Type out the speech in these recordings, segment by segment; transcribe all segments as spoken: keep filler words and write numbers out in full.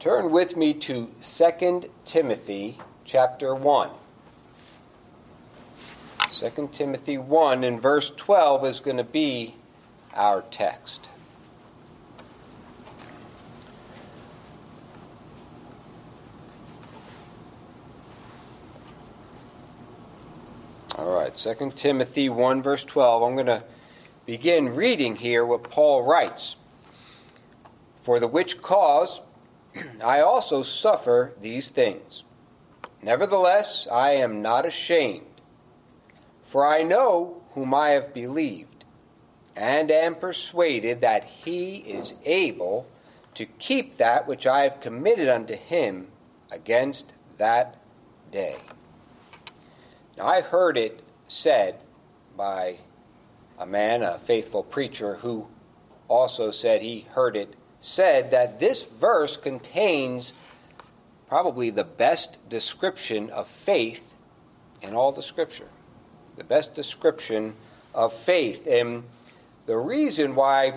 Turn with me to Second Timothy chapter one. Second Timothy one and verse twelve is going to be our text. All right, Second Timothy one verse twelve. I'm going to begin reading here what Paul writes. For the which cause I also suffer these things. Nevertheless, I am not ashamed, for I know whom I have believed, and am persuaded that he is able to keep that which I have committed unto him against that day. Now, I heard it said by a man, a faithful preacher, who also said he heard it said that this verse contains probably the best description of faith in all the Scripture. The best description of faith. And the reason why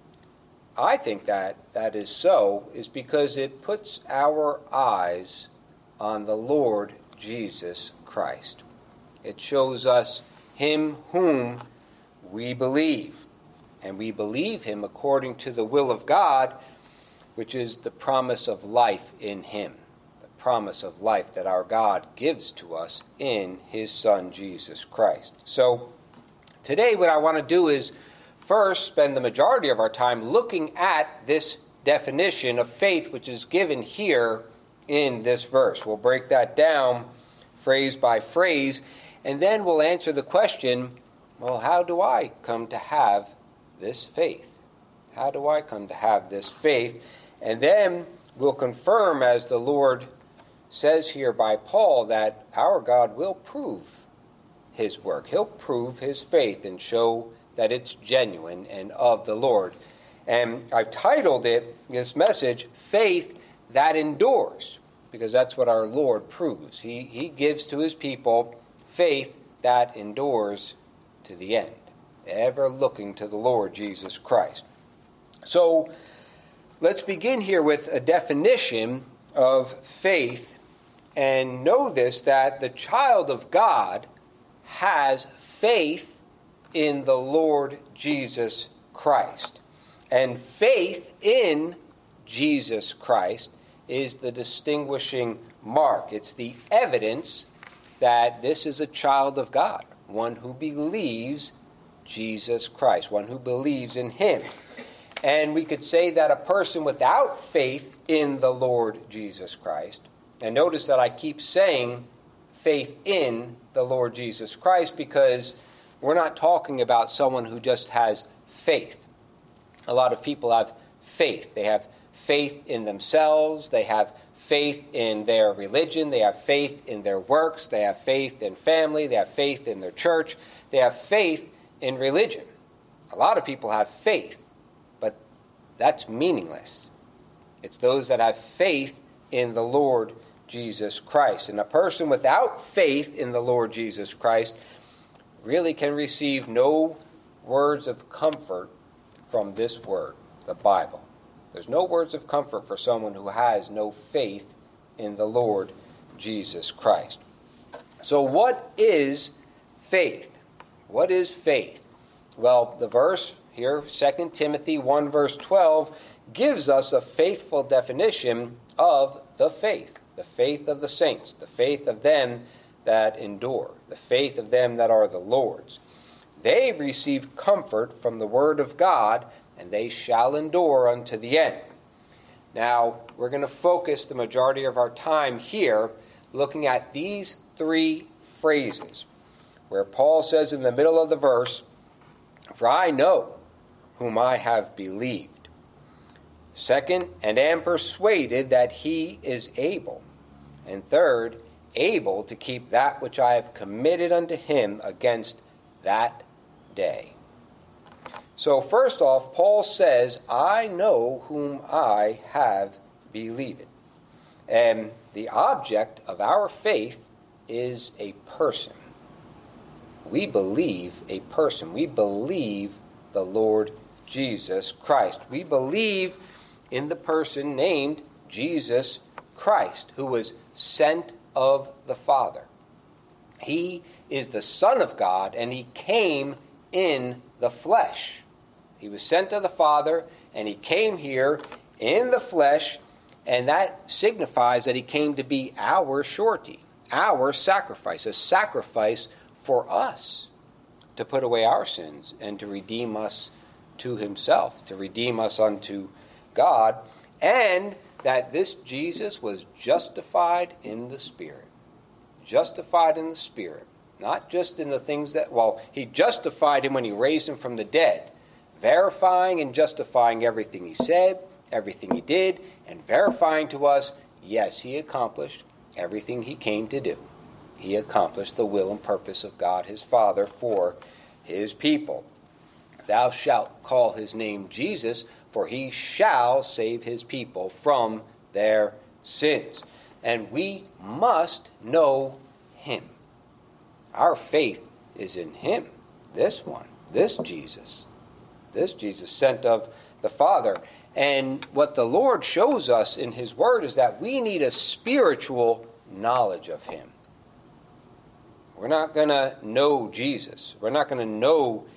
I think that that is so is because it puts our eyes on the Lord Jesus Christ. It shows us him whom we believe. And we believe him according to the will of God, which is the promise of life in him. The promise of life that our God gives to us in his Son, Jesus Christ. So today what I want to do is first spend the majority of our time looking at this definition of faith, which is given here in this verse. We'll break that down phrase by phrase, and then we'll answer the question, well, how do I come to have this faith? How do I come to have this faith? And then we'll confirm, as the Lord says here by Paul, that our God will prove his work. He'll prove his faith and show that it's genuine and of the Lord. And I've titled it, this message, Faith That Endures, because that's what our Lord proves. He, he gives to his people faith that endures to the end, ever looking to the Lord Jesus Christ. So let's begin here with a definition of faith, and know this, that the child of God has faith in the Lord Jesus Christ. And faith in Jesus Christ is the distinguishing mark. It's the evidence that this is a child of God, one who believes Jesus Christ, one who believes in him. And we could say that a person without faith in the Lord Jesus Christ, and notice that I keep saying faith in the Lord Jesus Christ, because we're not talking about someone who just has faith. A lot of people have faith. They have faith in themselves. They have faith in their religion. They have faith in their works. They have faith in family. They have faith in their church. They have faith in religion. A lot of people have faith, but that's meaningless. It's those that have faith in the Lord Jesus Christ. And a person without faith in the Lord Jesus Christ really can receive no words of comfort from this word, the Bible. There's no words of comfort for someone who has no faith in the Lord Jesus Christ. So what is faith? What is faith? Well, the verse here, Second Timothy one verse twelve, gives us a faithful definition of the faith. The faith of the saints, the faith of them that endure, the faith of them that are the Lord's. They receive comfort from the word of God, and they shall endure unto the end. Now, we're going to focus the majority of our time here looking at these three phrases, where Paul says in the middle of the verse, for I know whom I have believed. Second, and am persuaded that he is able. And third, able to keep that which I have committed unto him against that day. So first off, Paul says, I know whom I have believed. And the object of our faith is a person. We believe a person. We believe the Lord Jesus Christ. We believe in the person named Jesus Christ, who was sent of the Father. He is the Son of God, and he came in the flesh. He was sent of the Father, and he came here in the flesh, and that signifies that he came to be our surety, our sacrifice, a sacrifice for us, to put away our sins and to redeem us to himself, to redeem us unto God, and that this Jesus was justified in the Spirit. Justified in the Spirit. Not just in the things that, well, he justified him when he raised him from the dead, verifying and justifying everything he said, everything he did, and verifying to us, yes, he accomplished everything he came to do. He accomplished the will and purpose of God his Father for his people. Thou shalt call his name Jesus, for he shall save his people from their sins. And we must know him. Our faith is in him, this one, this Jesus. This Jesus sent of the Father. And what the Lord shows us in his word is that we need a spiritual knowledge of him. We're not going to know Jesus. We're not going to know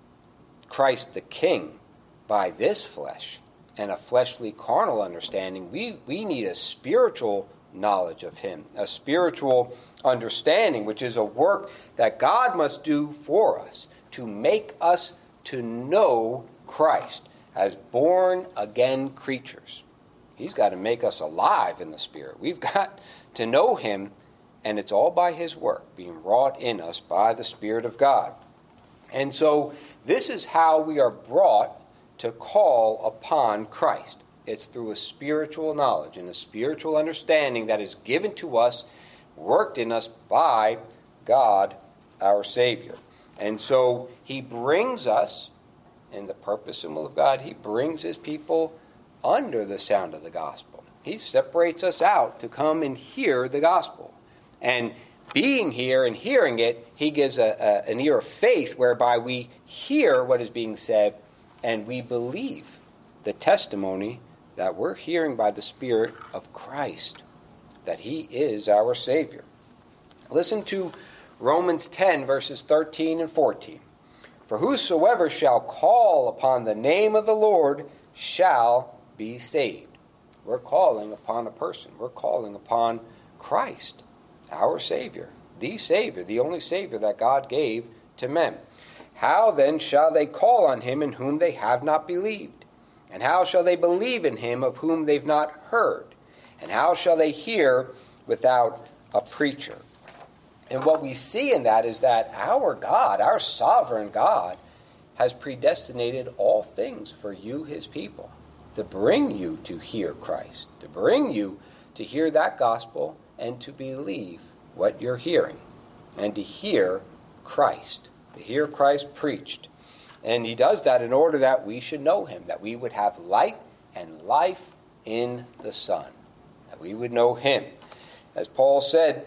Christ the King by this flesh and a fleshly carnal understanding. We, we need a spiritual knowledge of him, a spiritual understanding, which is a work that God must do for us to make us to know Christ as born-again creatures. He's got to make us alive in the Spirit. We've got to know him, and it's all by his work being wrought in us by the Spirit of God. And so this is how we are brought to call upon Christ. It's through a spiritual knowledge and a spiritual understanding that is given to us, worked in us by God, our Savior. And so he brings us, in the purpose and will of God, he brings his people under the sound of the gospel. He separates us out to come and hear the gospel. And being here and hearing it, he gives a, a, an ear of faith whereby we hear what is being said and we believe the testimony that we're hearing by the Spirit of Christ, that he is our Savior. Listen to Romans ten, verses thirteen and fourteen. For whosoever shall call upon the name of the Lord shall be saved. We're calling upon a person. We're calling upon Christ, our Savior, the Savior, the only Savior that God gave to men. How then shall they call on him in whom they have not believed? And how shall they believe in him of whom they've not heard? And how shall they hear without a preacher? And what we see in that is that our God, our sovereign God, has predestinated all things for you, his people, to bring you to hear Christ, to bring you to hear that gospel and to believe what you're hearing, and to hear Christ, to hear Christ preached. And he does that in order that we should know him, that we would have light and life in the Son, that we would know him. As Paul said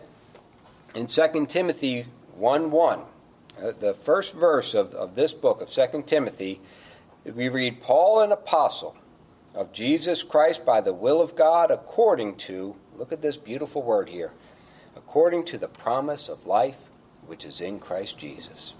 in Second Timothy one one, uh, the first verse of, of this book of Second Timothy, we read, Paul, an apostle of Jesus Christ by the will of God, according to, look at this beautiful word here, according to the promise of life which is in Christ Jesus.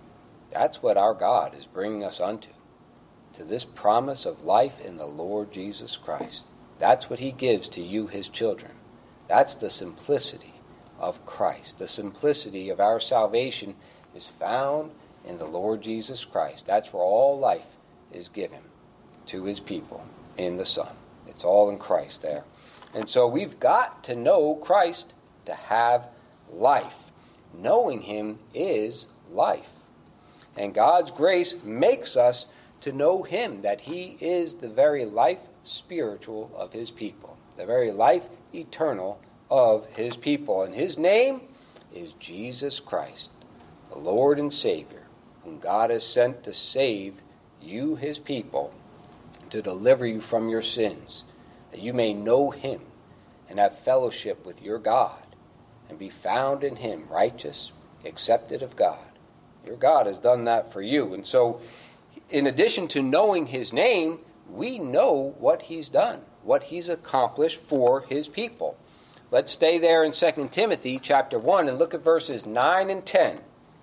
That's what our God is bringing us unto, to this promise of life in the Lord Jesus Christ. That's what he gives to you, his children. That's the simplicity of Christ. The simplicity of our salvation is found in the Lord Jesus Christ. That's where all life is given to his people, in the Son. It's all in Christ there. And so we've got to know Christ to have life. Knowing him is life. And God's grace makes us to know him, that he is the very life spiritual of his people, the very life eternal of his people. And his name is Jesus Christ, the Lord and Savior, whom God has sent to save you, his people, to deliver you from your sins, that you may know him and have fellowship with your God and be found in him righteous, accepted of God. Your God has done that for you. And so, in addition to knowing his name, we know what he's done. what he's accomplished for his people. Let's stay there in Second Timothy chapter one and look at verses nine and ten.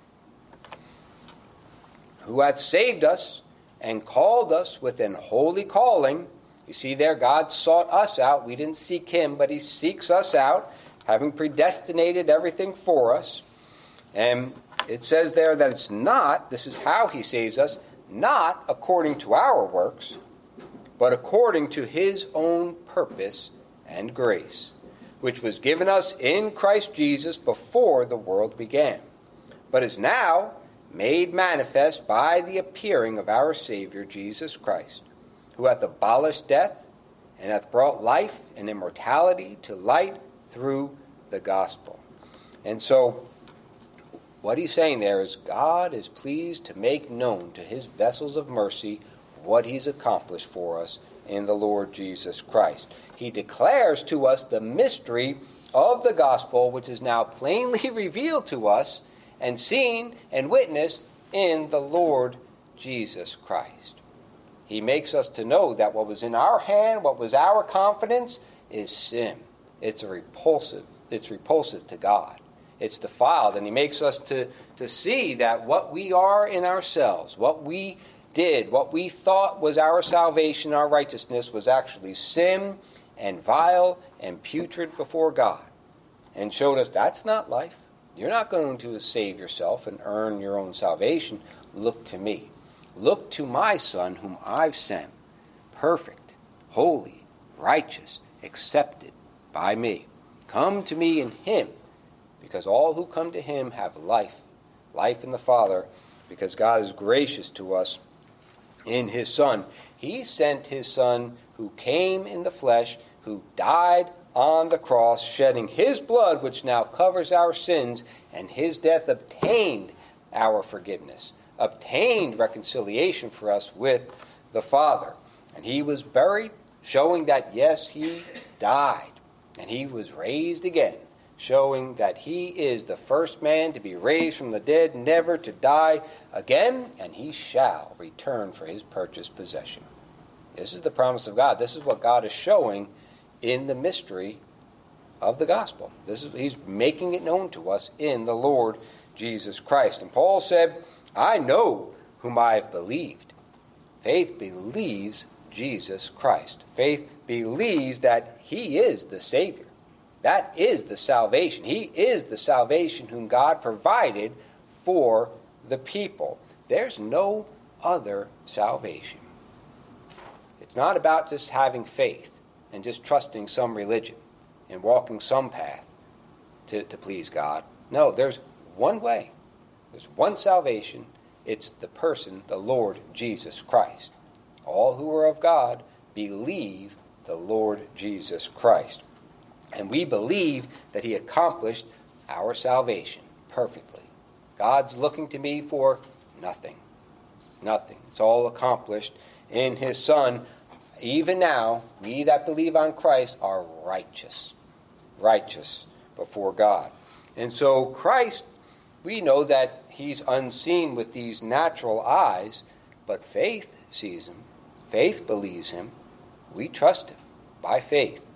Who hath saved us and called us with an holy calling. You see there, God sought us out. We didn't seek him, but he seeks us out, having predestinated everything for us. And it says there that it's not, this is how he saves us, not according to our works, but according to his own purpose and grace, which was given us in Christ Jesus before the world began, but is now made manifest by the appearing of our Savior Jesus Christ, who hath abolished death, and hath brought life and immortality to light through the gospel. And so, what he's saying there is God is pleased to make known to his vessels of mercy what he's accomplished for us in the Lord Jesus Christ. He declares to us the mystery of the gospel, which is now plainly revealed to us and seen and witnessed in the Lord Jesus Christ. He makes us to know that what was in our hand, what was our confidence, is sin. It's a repulsive. It's repulsive to God. It's defiled, and he makes us to, to see that what we are in ourselves, what we did, what we thought was our salvation, our righteousness, was actually sin and vile and putrid before God, and showed us that's not life. You're not going to save yourself and earn your own salvation. Look to me. Look to my Son whom I've sent, perfect, holy, righteous, accepted by me. Come to me in him, because all who come to him have life, life in the Father, because God is gracious to us in his Son. He sent his Son who came in the flesh, who died on the cross, shedding his blood, which now covers our sins, and his death obtained our forgiveness, obtained reconciliation for us with the Father. And he was buried, showing that, yes, he died, and he was raised again, showing that he is the first man to be raised from the dead, never to die again, and he shall return for his purchased possession. This is the promise of God. This is what God is showing in the mystery of the gospel. This is, he's making it known to us in the Lord Jesus Christ. And Paul said, I know whom I have believed. Faith believes Jesus Christ. Faith believes that he is the Savior. That is the salvation. He is the salvation whom God provided for the people. There's no other salvation. It's not about just having faith and just trusting some religion and walking some path to, to please God. No, there's one way. There's one salvation. It's the person, the Lord Jesus Christ. All who are of God believe the Lord Jesus Christ. And we believe that he accomplished our salvation perfectly. God's looking to me for nothing. Nothing. It's all accomplished in his Son. Even now, we that believe on Christ are righteous. Righteous before God. And so Christ, we know that he's unseen with these natural eyes, but faith sees him. Faith believes him. We trust him by faith.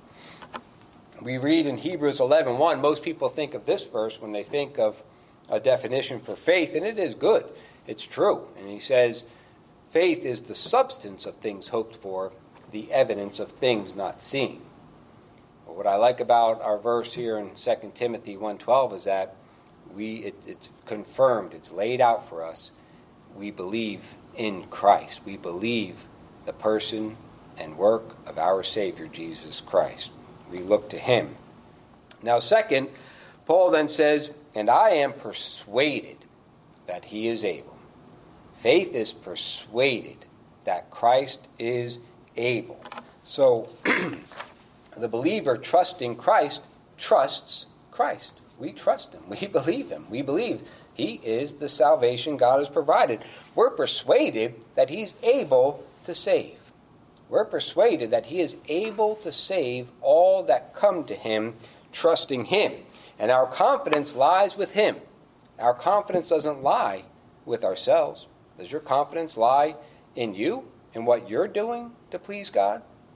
We read in Hebrews eleven one, most people think of this verse when they think of a definition for faith, and it is good. It's true. And he says, faith is the substance of things hoped for, the evidence of things not seen. But what I like about our verse here in Second Timothy one twelve is that we it, it's confirmed, it's laid out for us. We believe in Christ. We believe the person and work of our Savior, Jesus Christ. We look to him. Now, second, Paul then says, and I am persuaded that he is able. Faith is persuaded that Christ is able. So, the believer trusting Christ trusts Christ. We trust him. We believe him. We believe he is the salvation God has provided. We're persuaded that he's able to save. We're persuaded that he is able to save all that come to him, trusting him. And our confidence lies with him. Our confidence doesn't lie with ourselves. Does your confidence lie in you and what you're doing to please God?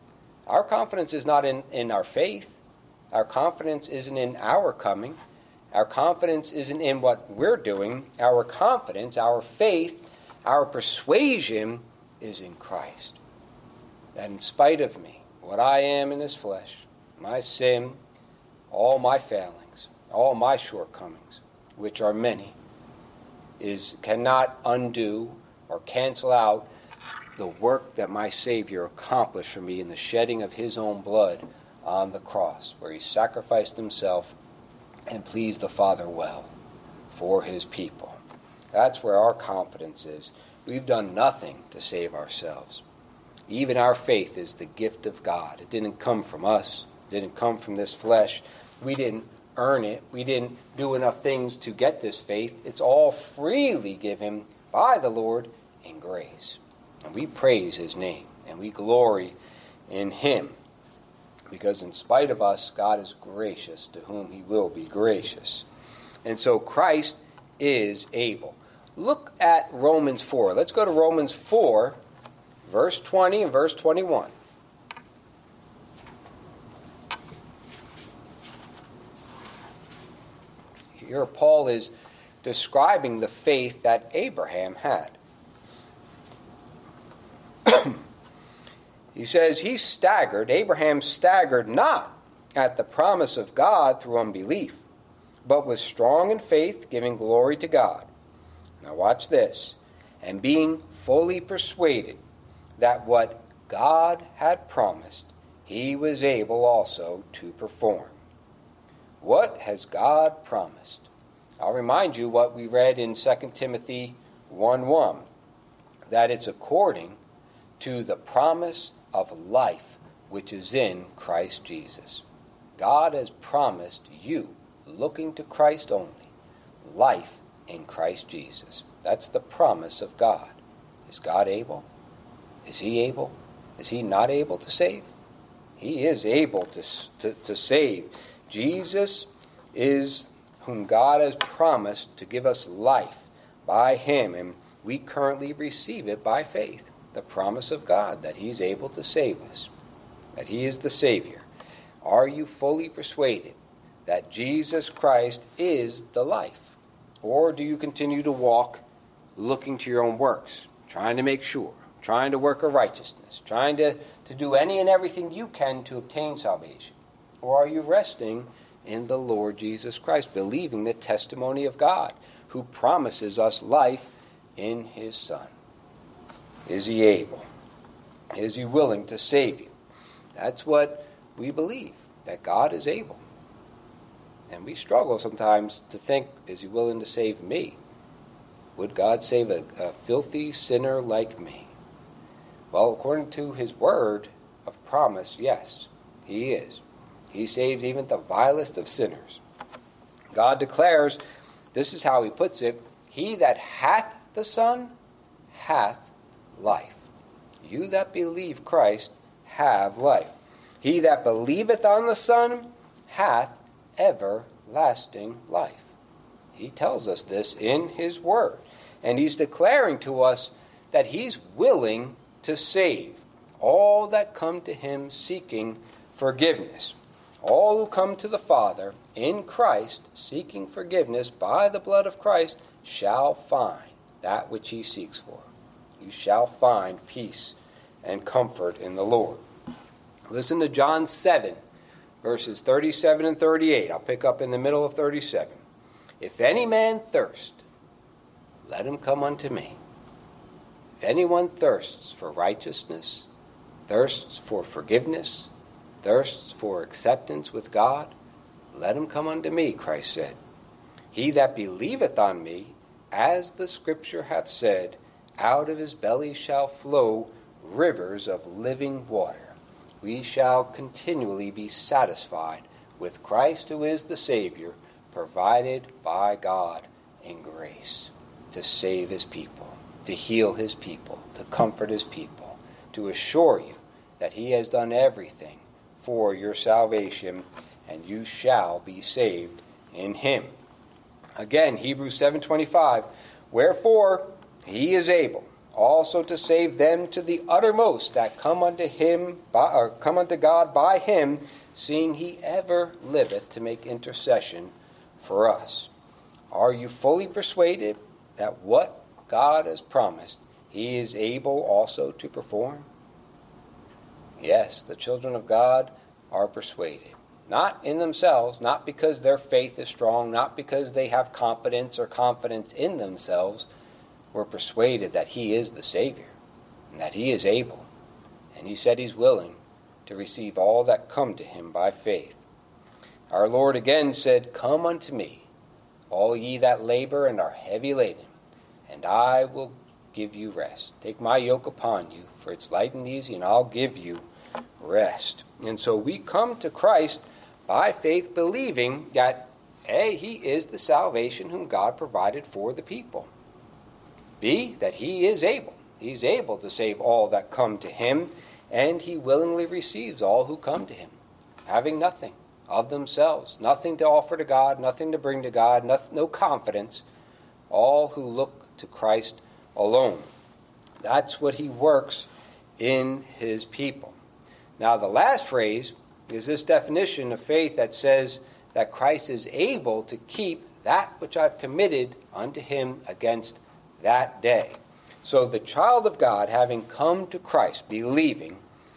Our confidence is not in, in our faith. Our confidence isn't in our coming. Our confidence isn't in what we're doing. Our confidence, our faith, our persuasion is in Christ. That in spite of me, what I am in this flesh, my sin, all my failings, all my shortcomings, which are many, is cannot undo or cancel out the work that my Savior accomplished for me in the shedding of his own blood on the cross, where he sacrificed himself and pleased the Father well for his people. That's where our confidence is. We've done nothing to save ourselves. Even our faith is the gift of God. It didn't come from us. It didn't come from this flesh. We didn't earn it. We didn't do enough things to get this faith. It's all freely given by the Lord in grace. And we praise his name, and we glory in him. Because in spite of us, God is gracious to whom he will be gracious. And so Christ is able. Look at Romans four. Let's go to Romans four, verse twenty and verse twenty-one. Here Paul is describing the faith that Abraham had. He says he staggered, Abraham staggered not at the promise of God through unbelief, but was strong in faith, giving glory to God. Now watch this. And being fully persuaded that what God had promised, he was able also to perform. What has God promised? I'll remind you what we read in Second Timothy one one, that it's according to the promise of life which is in Christ Jesus. God has promised you, looking to Christ only, life in Christ Jesus. That's the promise of God. Is God able? Is he able? Is he not able to save? He is able to, to, to save. Jesus is whom God has promised to give us life by him, and we currently receive it by faith. The promise of God that he's able to save us, that he is the Savior. Are you fully persuaded that Jesus Christ is the life? Or do you continue to walk looking to your own works, trying to make sure, trying to work a righteousness, trying to, to do any and everything you can to obtain salvation? Or are you resting in the Lord Jesus Christ, believing the testimony of God, who promises us life in his Son? Is he able? Is he willing to save you? That's what we believe, that God is able. And we struggle sometimes to think, is he willing to save me? Would God save a, a filthy sinner like me? Well, according to his word of promise, yes, he is. He saves even the vilest of sinners. God declares, this is how he puts it, he that hath the Son hath life. You that believe Christ have life. He that believeth on the Son hath everlasting life. He tells us this in his word. And he's declaring to us that he's willing to save all that come to him seeking forgiveness. All who come to the Father in Christ seeking forgiveness by the blood of Christ shall find that which he seeks for. You shall find peace and comfort in the Lord. Listen to John seven, verses thirty-seven and thirty-eight. I'll pick up in the middle of thirty-seven. If any man thirst, let him come unto me. If anyone thirsts for righteousness, thirsts for forgiveness, thirsts for acceptance with God, let him come unto me, Christ said. He that believeth on me, as the Scripture hath said, out of his belly shall flow rivers of living water. We shall continually be satisfied with Christ, who is the Savior, provided by God in grace to save his people, to heal his people, to comfort his people, to assure you that he has done everything for your salvation, and you shall be saved in him. Again, Hebrews seven twenty-five, wherefore he is able also to save them to the uttermost that come unto him by, or come unto God by him, seeing he ever liveth to make intercession for us. Are you fully persuaded that what God has promised, he is able also to perform? Yes, the children of God are persuaded. Not in themselves, not because their faith is strong, not because they have competence or confidence in themselves. We're persuaded that he is the Savior and that he is able. And he said he's willing to receive all that come to him by faith. Our Lord again said, "Come unto me, all ye that labor and are heavy laden, and I will give you rest. Take my yoke upon you, for it's light and easy, and I'll give you rest." And so we come to Christ by faith, believing that, A, he is the salvation whom God provided for the people. B, that he is able. He's able to save all that come to him, and he willingly receives all who come to him, having nothing of themselves, nothing to offer to God, nothing to bring to God, no, no confidence, all who look to Christ alone. That's what he works in his people. Now, the last phrase is this definition of faith that says that Christ is able to keep that which I've committed unto him against that day. So the child of God, having come to Christ, believing,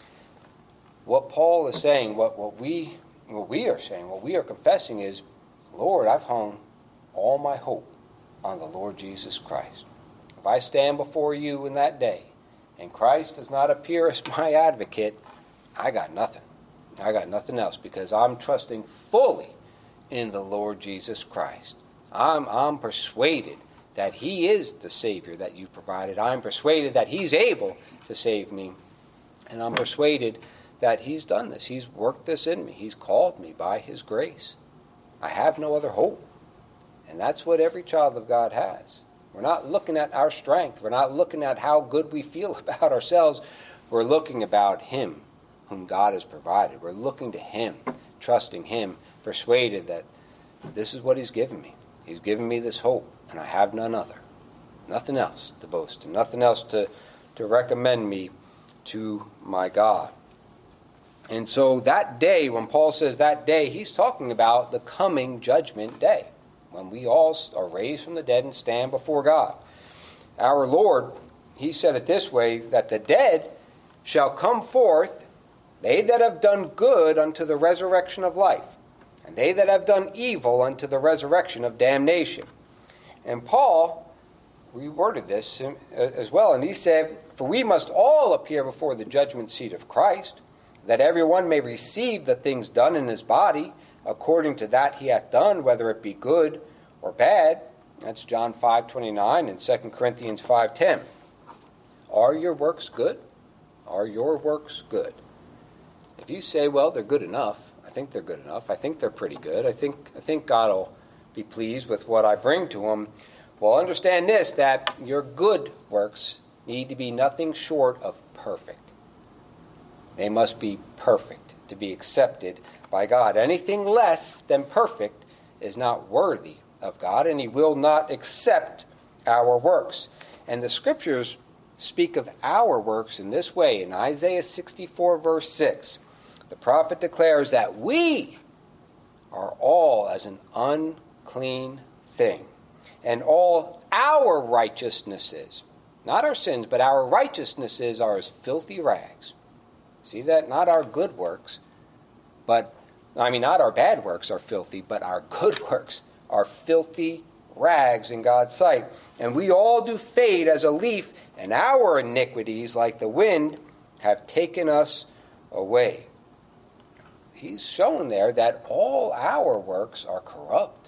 what Paul is saying, what, what we what we are saying, what we are confessing is, Lord, I've hung all my hope on the Lord Jesus Christ. If I stand before you in that day, and Christ does not appear as my advocate, I got nothing. I got nothing else, because I'm trusting fully in the Lord Jesus Christ. I'm, I'm persuaded that he is the Savior that you provided. I'm persuaded that he's able to save me. And I'm persuaded that he's done this. He's worked this in me. He's called me by his grace. I have no other hope. And that's what every child of God has. We're not looking at our strength. We're not looking at how good we feel about ourselves. We're looking about him whom God has provided. We're looking to him, trusting him, persuaded that this is what he's given me. He's given me this hope, and I have none other. Nothing else to boast, and nothing else to, to recommend me to my God. And so that day, when Paul says that day, he's talking about the coming judgment day, when we all are raised from the dead and stand before God. Our Lord, he said it this way, that the dead shall come forth, they that have done good unto the resurrection of life, and they that have done evil unto the resurrection of damnation. And Paul reworded this as well, and he said, "For we must all appear before the judgment seat of Christ, that every one may receive the things done in his body, according to that he hath done, whether it be good or bad." That's John five twenty-nine and Second Corinthians five ten. Are your works good? Are your works good? If you say, well, they're good enough, I think they're good enough, I think they're pretty good, I think I think God will be pleased with what I bring to him, well, understand this, that your good works need to be nothing short of perfect. They must be perfect to be accepted by God. Anything less than perfect is not worthy of God, and he will not accept our works. And the scriptures speak of our works in this way. In Isaiah sixty-four, verse six, the prophet declares that we are all as an unclean thing, and all our righteousnesses, not our sins, but our righteousnesses are as filthy rags. See that? Not our good works, but, I mean, not our bad works are filthy, but our good works are filthy rags in God's sight. And we all do fade as a leaf, and our iniquities, like the wind, have taken us away. He's showing there that all our works are corrupt,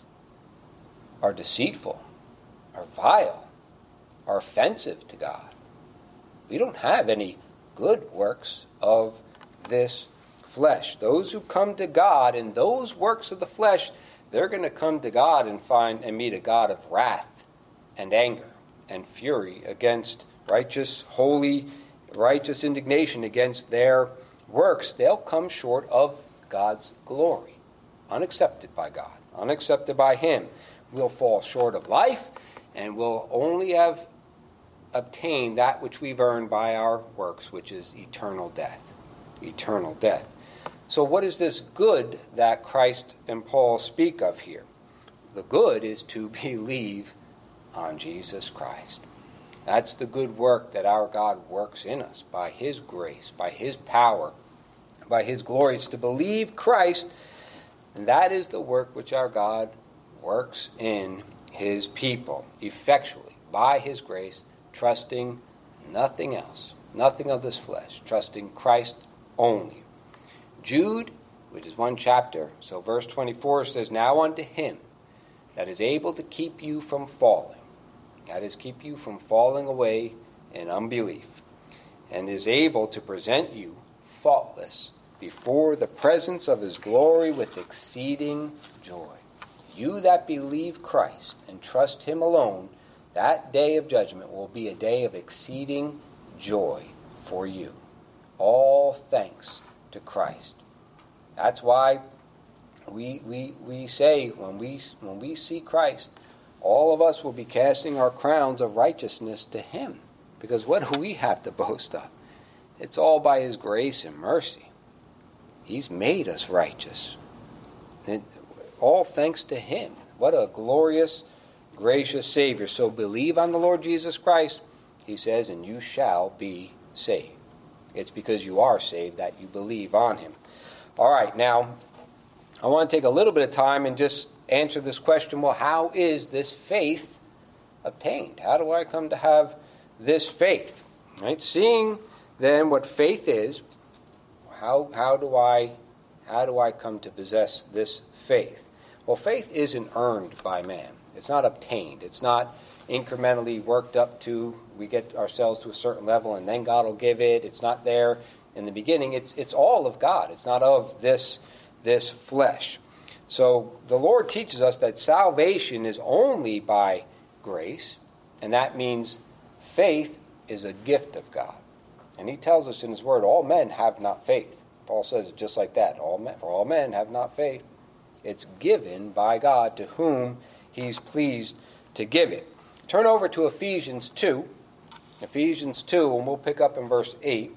are deceitful, are vile, are offensive to God. We don't have any good works of this flesh. Those who come to God in those works of the flesh, they're going to come to God and find and meet a God of wrath and anger and fury against righteous, holy, righteous indignation against their works. They'll come short of God's glory, unaccepted by God, unaccepted by him. We'll fall short of life, and we'll only have obtain that which we've earned by our works, which is eternal death. Eternal death. So what is this good that Christ and Paul speak of here? The good is to believe on Jesus Christ. That's the good work that our God works in us by his grace, by his power, by his glory. It's to believe Christ, and that is the work which our God works in his people effectually by his grace, trusting nothing else, nothing of this flesh, trusting Christ only. Jude, which is one chapter, so verse twenty-four says, "Now unto him that is able to keep you from falling," that is, keep you from falling away in unbelief, "and is able to present you faultless before the presence of his glory with exceeding joy." You that believe Christ and trust him alone, that day of judgment will be a day of exceeding joy for you. All thanks to Christ. That's why we we we say when we when we see Christ, all of us will be casting our crowns of righteousness to him. Because what do we have to boast of? It's all by his grace and mercy. He's made us righteous. And all thanks to him. What a glorious, gracious Savior. So believe on the Lord Jesus Christ, he says, and you shall be saved. It's because you are saved that you believe on him. All right, now, I want to take a little bit of time and just answer this question. Well, how is this faith obtained? How do I come to have this faith? Right? Seeing then what faith is, how how do I how do I come to possess this faith? Well, faith isn't earned by man. It's not obtained. It's not incrementally worked up to, we get ourselves to a certain level and then God will give it. It's not there in the beginning. It's it's all of God. It's not of this this flesh. So the Lord teaches us that salvation is only by grace, and that means faith is a gift of God. And he tells us in his word, all men have not faith. Paul says it just like that. All men, for all men have not faith. It's given by God to whom he's pleased to give it. Turn over to Ephesians two. Ephesians two, and we'll pick up in verse eight.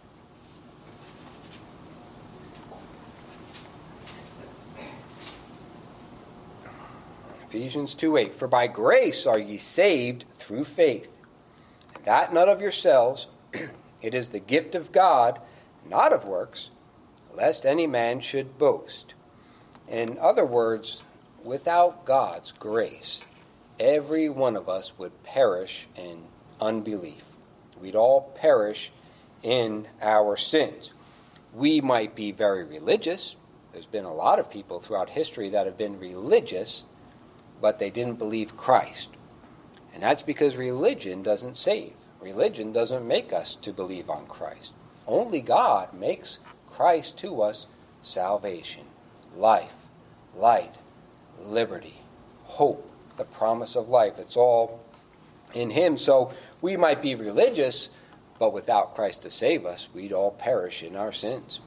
Ephesians two eight. For by grace are ye saved through faith, and that not of yourselves. It is the gift of God, not of works, lest any man should boast. In other words, without God's grace, every one of us would perish in unbelief. We'd all perish in our sins. We might be very religious. There's been a lot of people throughout history that have been religious, but they didn't believe Christ. And that's because religion doesn't save. Religion doesn't make us to believe on Christ. Only God makes Christ to us salvation, life, light, liberty, hope, the promise of life. It's all in him. So we might be religious, but without Christ to save us, we'd all perish in our sins.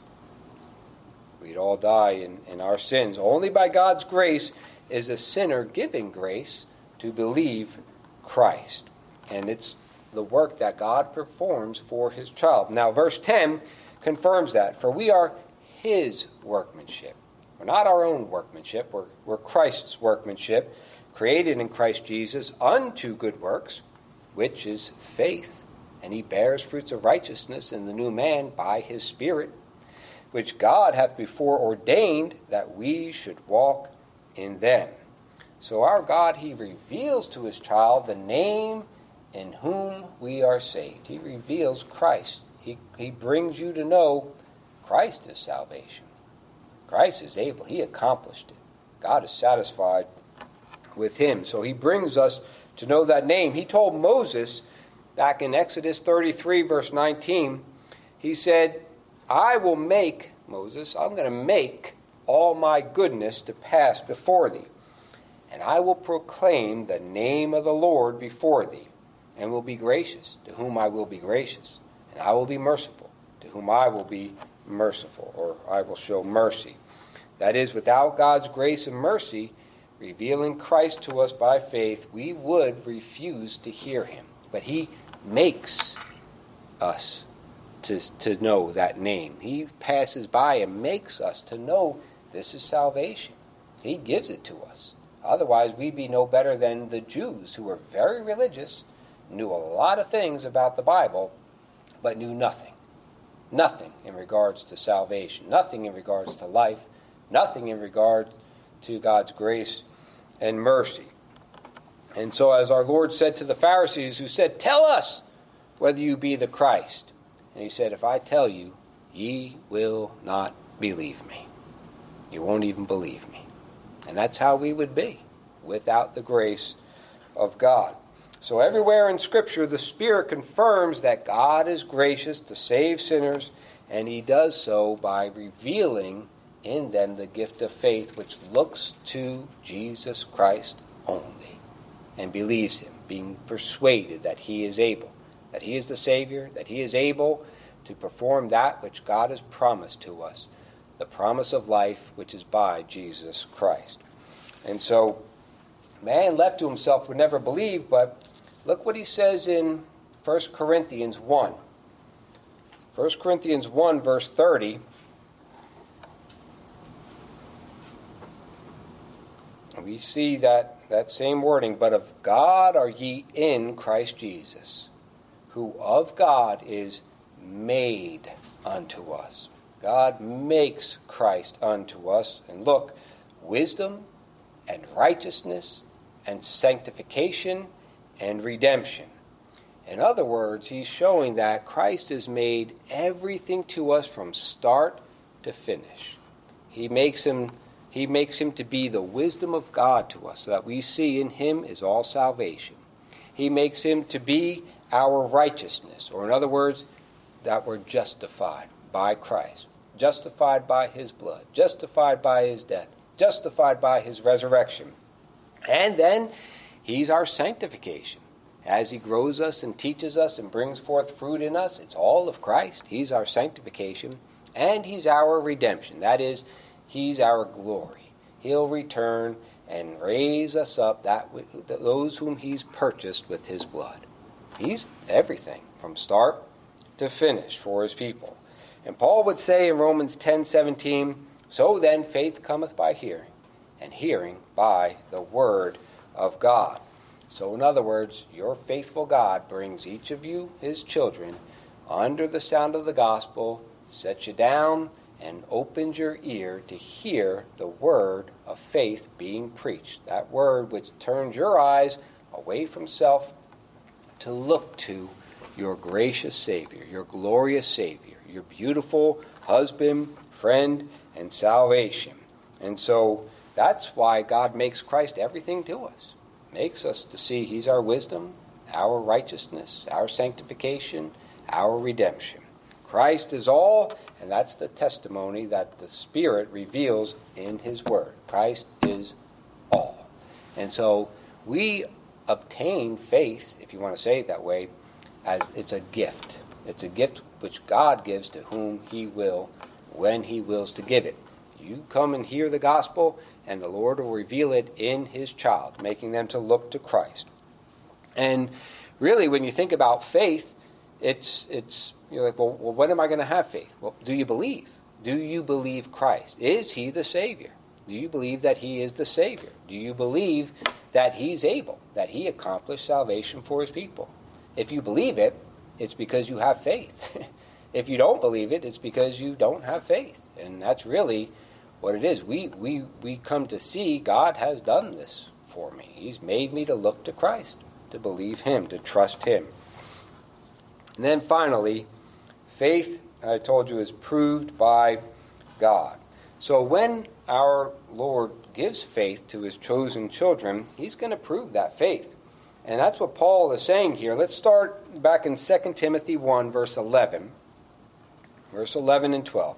We'd all die in, in our sins. Only by God's grace is a sinner given grace to believe Christ. And it's the work that God performs for his child. Now, verse ten confirms that. For we are his workmanship. We're not our own workmanship. We're, we're Christ's workmanship, created in Christ Jesus unto good works, which is faith. And he bears fruits of righteousness in the new man by his Spirit, which God hath before ordained that we should walk in them. So our God, he reveals to his child the name in whom we are saved. He reveals Christ. He, he brings you to know Christ is salvation. Christ is able. He accomplished it. God is satisfied with him. So he brings us to know that name. He told Moses back in Exodus thirty-three, verse nineteen, he said, I will make, Moses, I'm going to make all my goodness to pass before thee, and I will proclaim the name of the Lord before thee, and will be gracious, to whom I will be gracious, and I will be merciful, to whom I will be merciful, or I will show mercy. That is, without God's grace and mercy, revealing Christ to us by faith, we would refuse to hear him. But he makes us to, to know that name. He passes by and makes us to know this is salvation. He gives it to us. Otherwise, we'd be no better than the Jews, who were very religious, knew a lot of things about the Bible, but knew nothing. Nothing in regards to salvation. Nothing in regards to life. Nothing in regard to God's grace and mercy. And so as our Lord said to the Pharisees, who said, "Tell us whether you be the Christ." And he said, "If I tell you, ye will not believe me." You won't even believe me. And that's how we would be without the grace of God. So everywhere in Scripture, the Spirit confirms that God is gracious to save sinners, and he does so by revealing in them the gift of faith, which looks to Jesus Christ only and believes him, being persuaded that he is able, that he is the Savior, that he is able to perform that which God has promised to us, the promise of life, which is by Jesus Christ. And so, man left to himself would never believe, but look what he says in First Corinthians one. First Corinthians one, verse thirty. We see that, that same wording, "But of God are ye in Christ Jesus, who of God is made unto us." God makes Christ unto us. And look, wisdom and righteousness and sanctification and redemption. In other words, he's showing that Christ has made everything to us from start to finish. He makes him he makes him to be the wisdom of God to us, so that we see in him is all salvation. He makes him to be our righteousness, or in other words, that we're justified by Christ, justified by his blood, justified by his death, justified by his resurrection. And then he's our sanctification. As he grows us and teaches us and brings forth fruit in us, it's all of Christ. He's our sanctification. And he's our redemption. That is, he's our glory. He'll return and raise us up, that those whom he's purchased with his blood. He's everything from start to finish for his people. And Paul would say in Romans ten seventeen, "So then faith cometh by hearing, and hearing by the word of God." So in other words, your faithful God brings each of you, his children, under the sound of the gospel, sets you down, and opens your ear to hear the word of faith being preached. That word which turns your eyes away from self to look to your gracious Savior, your glorious Savior, your beautiful husband, friend, and salvation. And so that's why God makes Christ everything to us. Makes us to see he's our wisdom, our righteousness, our sanctification, our redemption. Christ is all, and that's the testimony that the Spirit reveals in his word. Christ is all. And so we obtain faith, if you want to say it that way, as it's a gift. It's a gift which God gives to whom he will, when he wills to give it. You come and hear the gospel, and the Lord will reveal it in his child, making them to look to Christ. And really, when you think about faith, it's it's you're like, well, well when am I going to have faith? Well, do you believe? Do you believe Christ? Is he the Savior? Do you believe that he is the Savior? Do you believe that he's able, that he accomplished salvation for his people? If you believe it, it's because you have faith. If you don't believe it, it's because you don't have faith. And that's really what it is. We, we, we come to see God has done this for me. He's made me to look to Christ, to believe him, to trust him. And then finally, faith, I told you, is proved by God. So when our Lord gives faith to his chosen children, he's going to prove that faith. And that's what Paul is saying here. Let's start back in Second Timothy one, verse eleven. Verse eleven and twelve.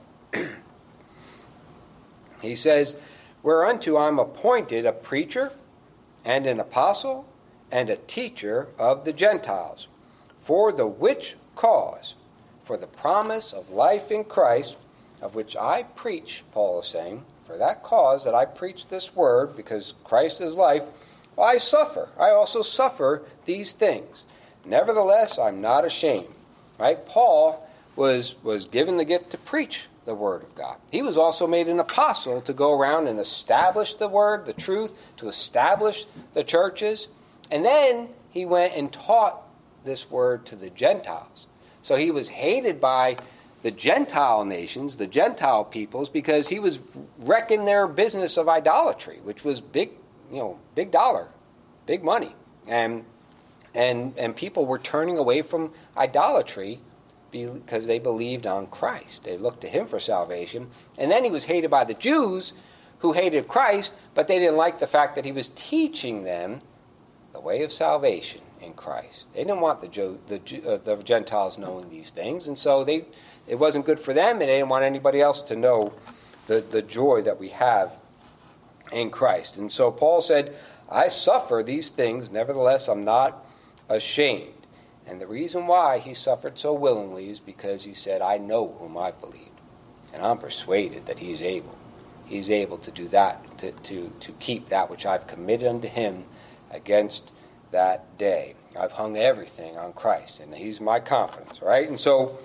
He says, "Whereunto I am appointed a preacher and an apostle and a teacher of the Gentiles, for the which cause, for the promise of life in Christ, of which I preach," Paul is saying, "for that cause that I preach this word, because Christ is life, I suffer. I also suffer these things. Nevertheless, I'm not ashamed. Right? Paul was, was given the gift to preach the word of God. He was also made an apostle to go around and establish the word, the truth, to establish the churches. And then he went and taught this word to the Gentiles. So he was hated by the Gentile nations, the Gentile peoples, because he was wrecking their business of idolatry, which was big, you know, big dollar, big money. And and and people were turning away from idolatry because they believed on Christ. They looked to him for salvation. And then he was hated by the Jews who hated Christ, but they didn't like the fact that he was teaching them the way of salvation in Christ. They didn't want the Jew, the, uh, the Gentiles knowing these things, and so they it wasn't good for them, and they didn't want anybody else to know the, the joy that we have in Christ. And so Paul said, I suffer these things, nevertheless I'm not ashamed. And the reason why he suffered so willingly is because he said, I know whom I believed, and I'm persuaded that he's able. He's able to do that, to, to, to keep that which I've committed unto him against that day. I've hung everything on Christ, and he's my confidence, right? And so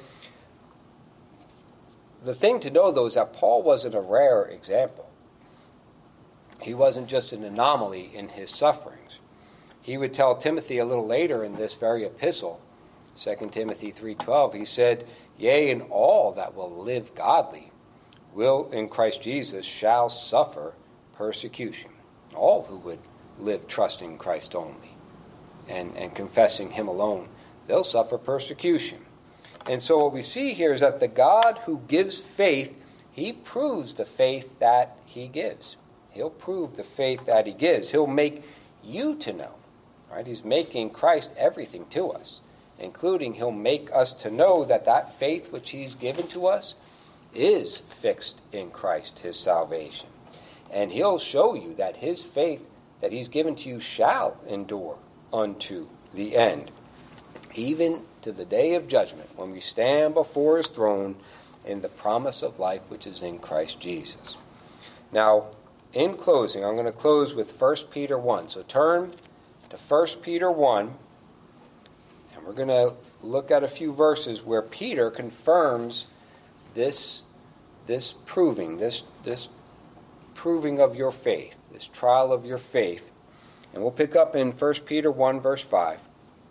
the thing to know, though, is that Paul wasn't a rare example. He wasn't just an anomaly in his sufferings. He would tell Timothy a little later in this very epistle, Second Timothy three twelve, he said, Yea, and all that will live godly will in Christ Jesus shall suffer persecution. All who would live trusting Christ only and, and confessing him alone, they'll suffer persecution. And so what we see here is that the God who gives faith, he proves the faith that he gives. He'll prove the faith that he gives. He'll make you to know. Right? He's making Christ everything to us, including he'll make us to know that that faith which he's given to us is fixed in Christ, his salvation. And he'll show you that his faith that he's given to you shall endure unto the end, even to the day of judgment, when we stand before his throne in the promise of life which is in Christ Jesus. Now, in closing, I'm going to close with First Peter one. So turn to First Peter one, and we're going to look at a few verses where Peter confirms this, this proving, this, this proving of your faith, this trial of your faith. And we'll pick up in First Peter one, verse five.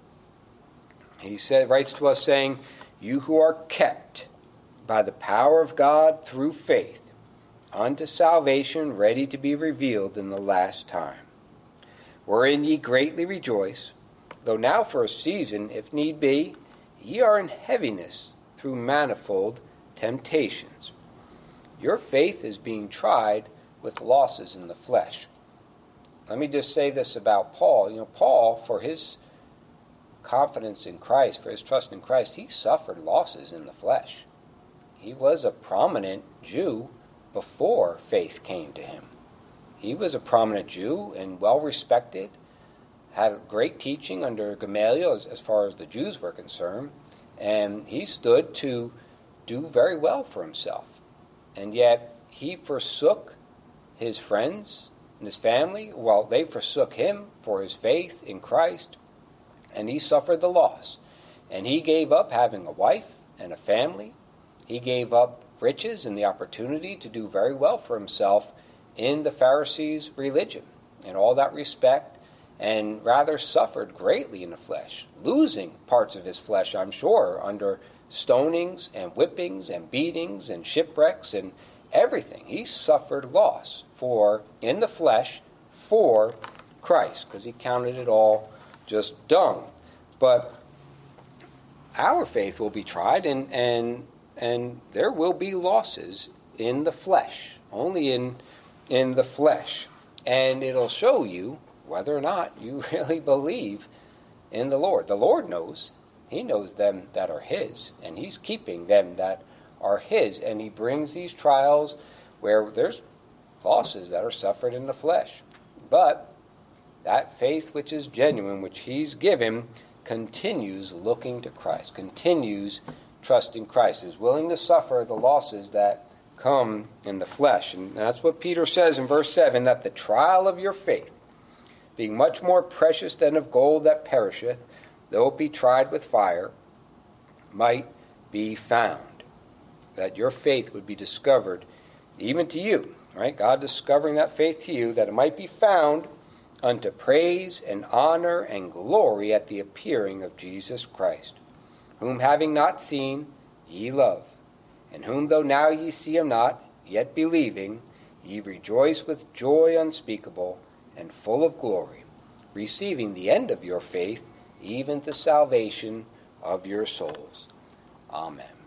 He said, writes to us saying, You who are kept by the power of God through faith unto salvation ready to be revealed in the last time, wherein ye greatly rejoice, though now for a season, if need be, ye are in heaviness through manifold temptations. Your faith is being tried with losses in the flesh. Let me just say this about Paul. You know, Paul, for his confidence in Christ, for his trust in Christ, he suffered losses in the flesh. He was a prominent Jew before faith came to him. He was a prominent Jew and well respected, had great teaching under Gamaliel as, as far as the Jews were concerned, and he stood to do very well for himself. And yet he forsook his friends and his family, while they forsook him for his faith in Christ, and he suffered the loss. And he gave up having a wife and a family. He gave up riches and the opportunity to do very well for himself in the Pharisees' religion in all that respect, and rather suffered greatly in the flesh, losing parts of his flesh, I'm sure, under stonings and whippings and beatings and shipwrecks and everything. He suffered loss for in the flesh for Christ, because he counted it all just dung. But our faith will be tried, and and and there will be losses in the flesh, only in in the flesh. And it'll show you whether or not you really believe in the Lord. The Lord knows. He knows them that are his, and he's keeping them that are his. And he brings these trials where there's losses that are suffered in the flesh. But that faith which is genuine, which he's given, continues looking to Christ, continues trusting Christ, is willing to suffer the losses that come in the flesh. And that's what Peter says in verse seven, that the trial of your faith, being much more precious than of gold that perisheth, though it be tried with fire, might be found. That your faith would be discovered even to you, right? God discovering that faith to you, that it might be found unto praise and honor and glory at the appearing of Jesus Christ, whom having not seen, ye love, and whom though now ye see him not, yet believing, ye rejoice with joy unspeakable and full of glory, receiving the end of your faith, even the salvation of your souls. Amen.